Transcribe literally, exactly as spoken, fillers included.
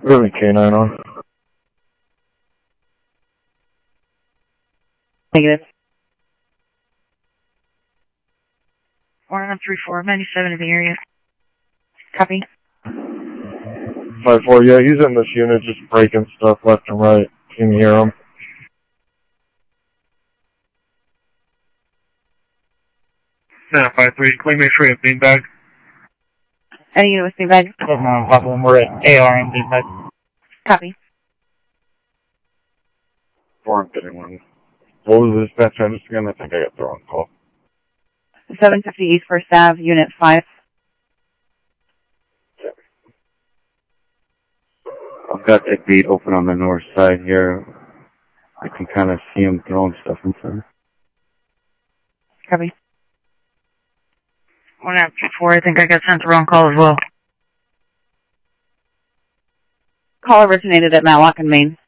Really K nine on. Negative. one one three four, ninety-seven in the area. Copy. five four, yeah, he's in this unit just breaking stuff left and right. Can you hear him? nine five three, can we make sure we have beanbag? Any unit with beanbag? twelve nine five one, we're at A R and beanbag. Copy. four thirty-one. What was the dispatch address again? I think I got the wrong call. seven fifty East First Avenue, Unit five. I've got the gate open on the north side here. I can kind of see him throwing stuff inside. Copy. one nine two four, I think I got sent the wrong call as well. Call originated at Matlock and Main.